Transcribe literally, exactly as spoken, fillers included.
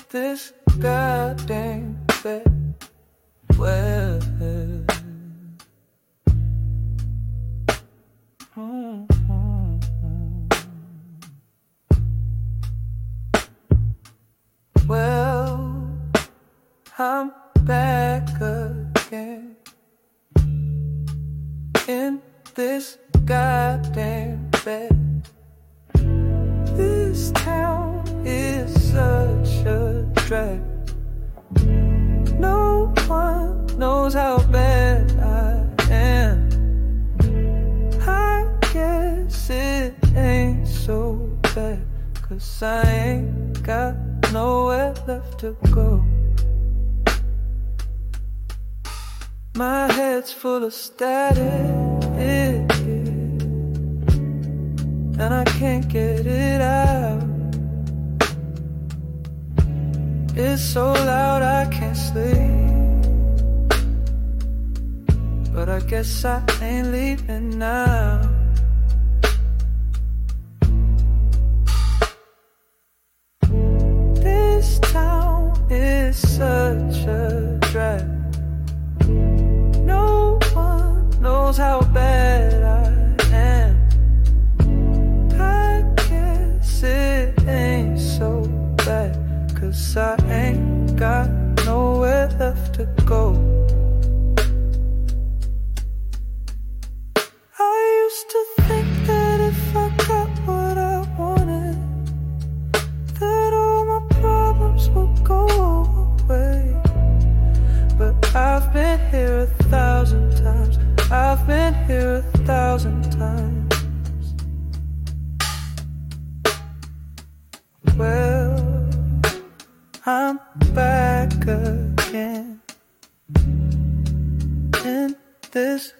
this goddamn bed. Well, mm-hmm. Well, I'm back again in this goddamn bed. This town is such a drag. No one knows how bad I am. I guess it ain't so bad, 'cause I ain't got nowhere left to go. My head's full of static, and I can't get it out. It's so loud I can't sleep, but I guess I ain't leaving now. This town is such a drag. No one knows how bad I am. I guess it ain't so bad, 'cause I ain't got nowhere left to go. I used to think that if I got what I wanted, that all my problems would go away. But I've been here a thousand times. I've been here a thousand times. Well, I'm back again in this